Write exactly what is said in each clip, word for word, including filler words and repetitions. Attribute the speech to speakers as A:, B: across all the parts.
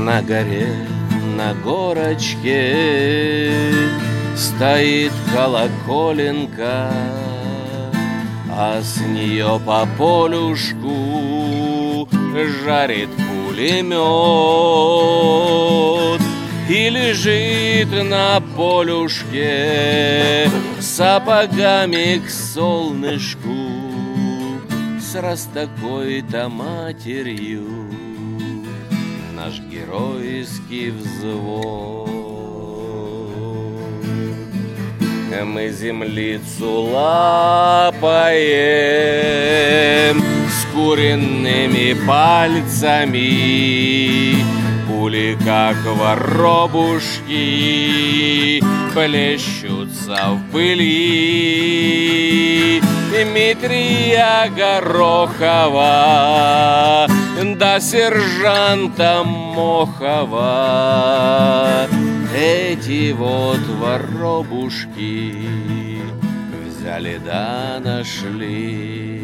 A: На горе, на горочке стоит колоколенка, а с нее по полюшку жарит пулемет. И лежит на полюшке сапогами к солнышку с раз такой-то матерью наш геройский взвод. Мы землицу лапаем с куриными пальцами, пули, как воробушки, плещутся в пыли. Дмитрия Горохова да сержанта Мохова эти вот воробушки взяли да нашли.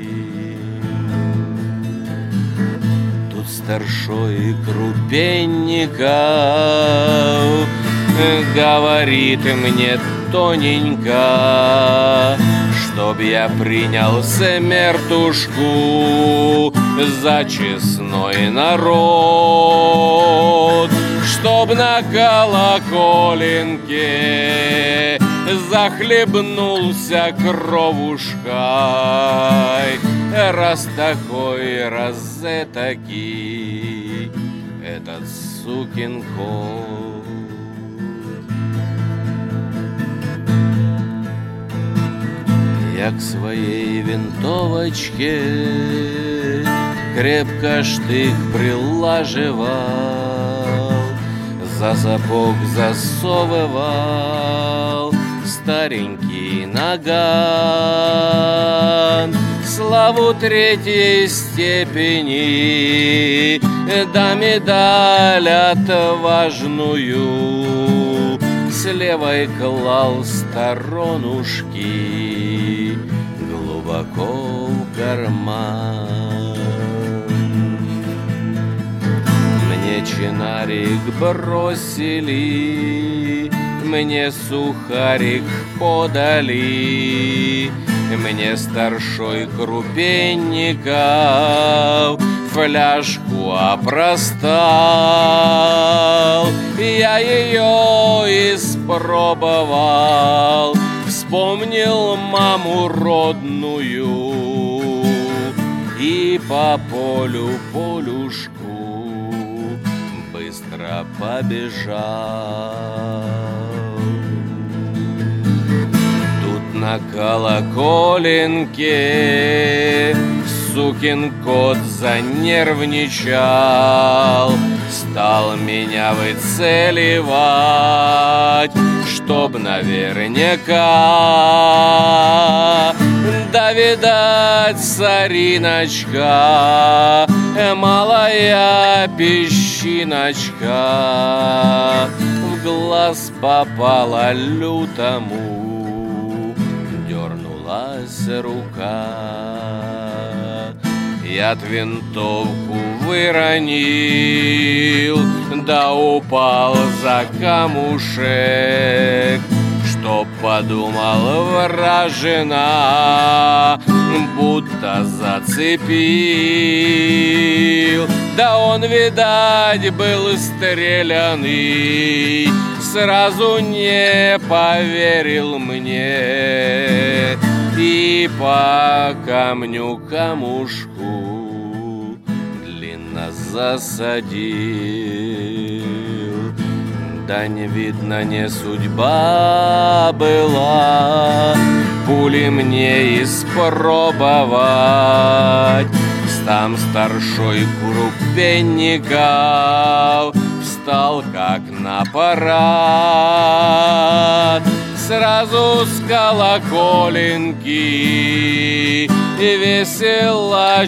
A: Тут старшой Крупенников говорит мне тоненько, чтоб я принял смертушку за честной народ, чтоб на колоколенке захлебнулся кровушкой, раз такой, раз этакий этот сукин кот. Я к своей винтовочке крепко штык прилаживал, за сапог засовывал старенький наган. Славу третьей степени да медаль отважную с левой клал сторонушки глубоко в карман. Мне чинарик бросили, мне сухарик подали, мне старшой Крупенников фляжку опростал. Я ее испробовал, вспомнил маму родную и по полю полюшку быстро побежал. На колоколенке сукин кот занервничал, стал меня выцеливать, чтоб наверняка. Да, видать, сориночка, малая песчиночка, в глаз попала лютому, дернулась рука. Я винтовку выронил, да упал за камушек, что подумал вражина, будто зацепил. Да он, видать, был стреляный, сразу не поверил мне и по камню камушку длинно засадил. Да не видно, не судьба была пули мне испробовать. Там старшой Крупенников встал как на парад, сразу с колоколенки весело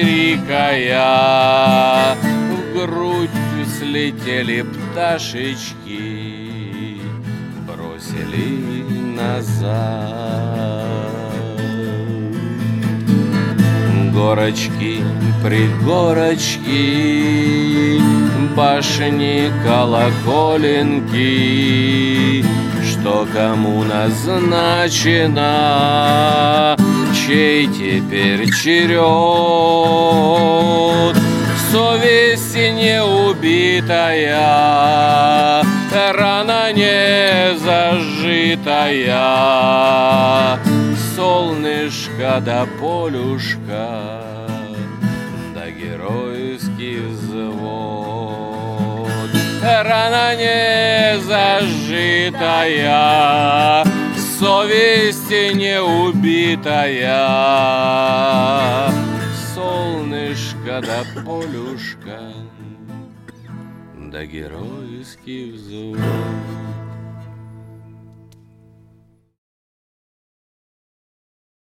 A: чирикая, в грудь слетели пташечки, бросили назад. Горочки, пригорочки, башни колоколенки, что кому назначено, чей теперь черед. Совесть не убитая, рана не зажитая, солнышко да полюшка, да геройский взвод. Рана не зажитая, совесть не убитая, солнышко да полюшка, да геройский взвод.